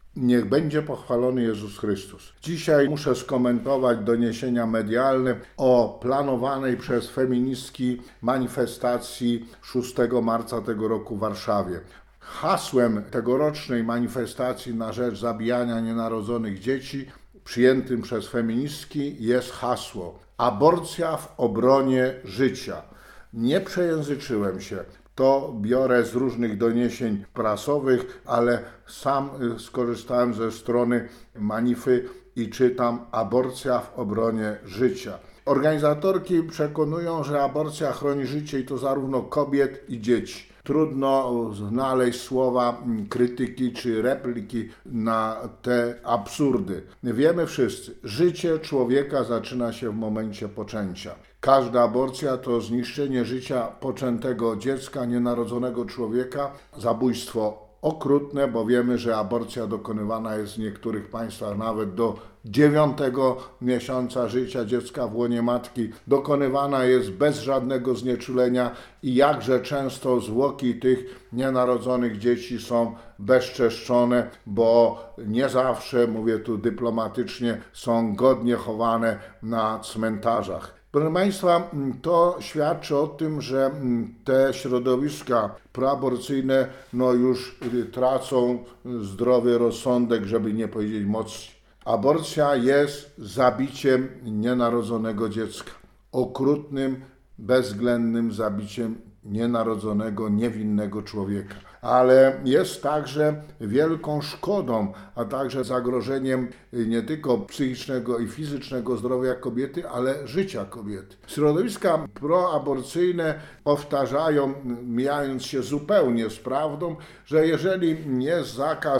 Niech będzie pochwalony Jezus Chrystus. Dzisiaj muszę skomentować doniesienia medialne o planowanej przez feministki manifestacji 6 marca tego roku w Warszawie. Hasłem tegorocznej manifestacji na rzecz zabijania nienarodzonych dzieci, przyjętym przez feministki, jest hasło: aborcja w obronie życia. Nie przejęzyczyłem się. To biorę z różnych doniesień prasowych, ale sam skorzystałem ze strony Manify i czytam: aborcja w obronie życia. Organizatorki przekonują, że aborcja chroni życie i to zarówno kobiet i dzieci. Trudno znaleźć słowa krytyki czy repliki na te absurdy. Wiemy wszyscy, życie człowieka zaczyna się w momencie poczęcia. Każda aborcja to zniszczenie życia poczętego dziecka, nienarodzonego człowieka, zabójstwo okrutne, bo wiemy, że aborcja dokonywana jest w niektórych państwach nawet do 9 miesiąca życia dziecka w łonie matki. Dokonywana jest bez żadnego znieczulenia i jakże często zwłoki tych nienarodzonych dzieci są bezczeszczone, bo nie zawsze, mówię tu dyplomatycznie, są godnie chowane na cmentarzach. Proszę Państwa, to świadczy o tym, że te środowiska proaborcyjne już tracą zdrowy rozsądek, żeby nie powiedzieć mocniej. Aborcja jest zabiciem nienarodzonego dziecka, okrutnym, bezwzględnym zabiciem nienarodzonego, niewinnego człowieka. Ale jest także wielką szkodą, a także zagrożeniem nie tylko psychicznego i fizycznego zdrowia kobiety, ale życia kobiety. Środowiska proaborcyjne powtarzają, mijając się zupełnie z prawdą, że jeżeli jest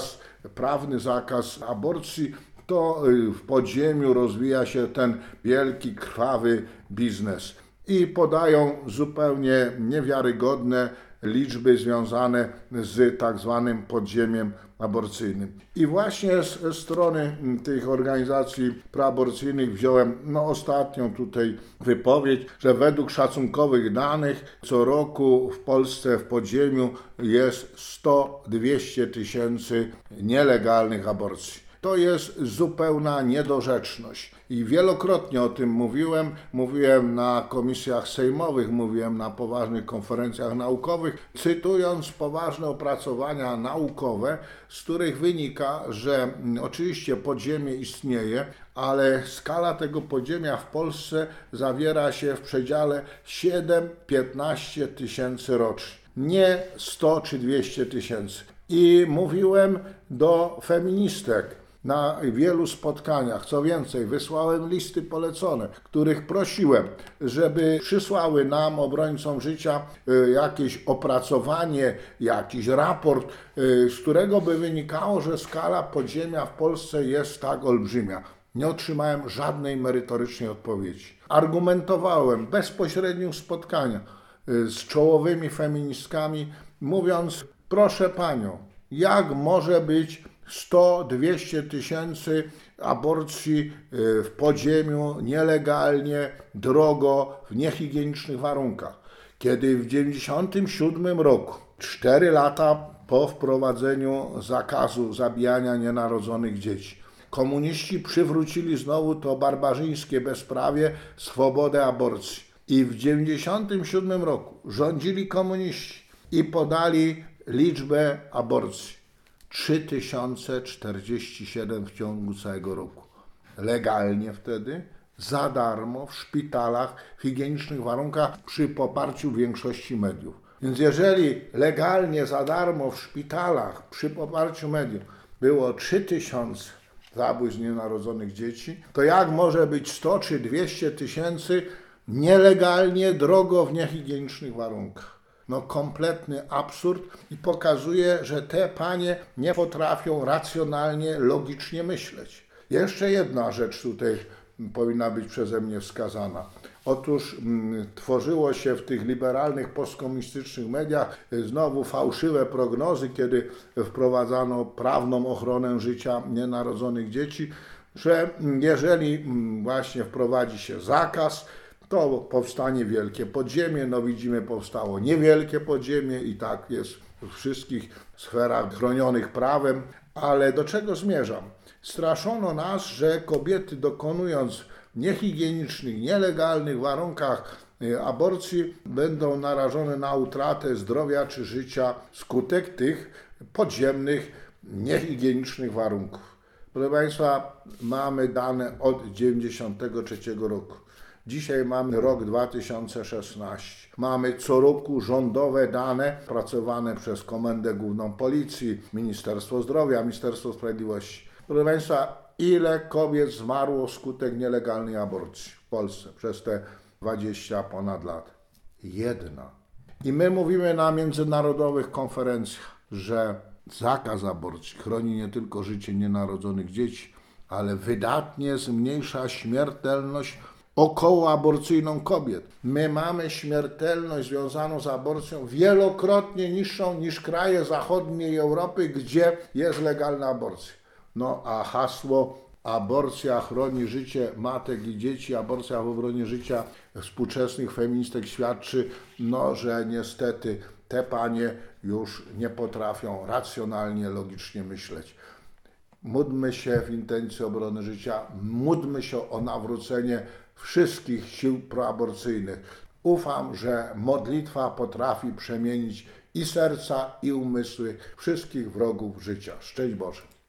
prawny zakaz aborcji, to w podziemiu rozwija się ten wielki, krwawy biznes. I podają zupełnie niewiarygodne liczby związane z tak zwanym podziemiem aborcyjnym. I właśnie ze strony tych organizacji proaborcyjnych wziąłem ostatnią tutaj wypowiedź, że według szacunkowych danych co roku w Polsce w podziemiu jest 100-200 tysięcy nielegalnych aborcji. To jest zupełna niedorzeczność i wielokrotnie o tym mówiłem na komisjach sejmowych, mówiłem na poważnych konferencjach naukowych, cytując poważne opracowania naukowe, z których wynika, że oczywiście podziemie istnieje, ale skala tego podziemia w Polsce zawiera się w przedziale 7-15 tysięcy rocznie, nie 100 czy 200 tysięcy. I mówiłem do feministek na wielu spotkaniach. Co więcej, wysłałem listy polecone, których prosiłem, żeby przysłały nam, obrońcom życia, jakieś opracowanie, jakiś raport, z którego by wynikało, że skala podziemia w Polsce jest tak olbrzymia. Nie otrzymałem żadnej merytorycznej odpowiedzi. Argumentowałem bezpośrednio w spotkaniach z czołowymi feministkami, mówiąc: proszę panią, jak może być 100-200 tysięcy aborcji w podziemiu, nielegalnie, drogo, w niehigienicznych warunkach, kiedy w 1997 roku, 4 lata po wprowadzeniu zakazu zabijania nienarodzonych dzieci, komuniści przywrócili znowu to barbarzyńskie bezprawie, swobodę aborcji. I w 1997 roku rządzili komuniści i podali liczbę aborcji. 3047 w ciągu całego roku. Legalnie wtedy, za darmo, w szpitalach, w higienicznych warunkach, przy poparciu większości mediów. Więc jeżeli legalnie, za darmo, w szpitalach, przy poparciu mediów było 3000 zabójstw nienarodzonych dzieci, to jak może być 100 czy 200 tysięcy nielegalnie, drogo, w niehigienicznych warunkach? Kompletny absurd i pokazuje, że te panie nie potrafią racjonalnie, logicznie myśleć. Jeszcze jedna rzecz tutaj powinna być przeze mnie wskazana. Otóż tworzyło się w tych liberalnych, postkomunistycznych mediach znowu fałszywe prognozy, kiedy wprowadzano prawną ochronę życia nienarodzonych dzieci, że jeżeli właśnie wprowadzi się zakaz, to powstanie wielkie podziemie. Widzimy, powstało niewielkie podziemie i tak jest w wszystkich sferach chronionych prawem, Ale do czego zmierzam? Straszono nas, że kobiety dokonując w niehigienicznych, nielegalnych warunkach aborcji będą narażone na utratę zdrowia czy życia wskutek tych podziemnych, niehigienicznych warunków. Proszę Państwa, mamy dane od 1993 roku. Dzisiaj mamy rok 2016. Mamy co roku rządowe dane opracowane przez Komendę Główną Policji, Ministerstwo Zdrowia, Ministerstwo Sprawiedliwości. Proszę Państwa, ile kobiet zmarło wskutek nielegalnej aborcji w Polsce przez te 20 ponad lat? Jedna. I my mówimy na międzynarodowych konferencjach, że zakaz aborcji chroni nie tylko życie nienarodzonych dzieci, ale wydatnie zmniejsza śmiertelność okołoaborcyjną kobiet. My mamy śmiertelność związaną z aborcją wielokrotnie niższą niż kraje zachodniej Europy, gdzie jest legalna aborcja. No a hasło aborcja chroni życie matek i dzieci, aborcja w obronie życia współczesnych feministek świadczy, że niestety te panie już nie potrafią racjonalnie, logicznie myśleć. Módlmy się w intencji obrony życia, módlmy się o nawrócenie wszystkich sił proaborcyjnych. Ufam, że modlitwa potrafi przemienić i serca, i umysły wszystkich wrogów życia. Szczęść Boże.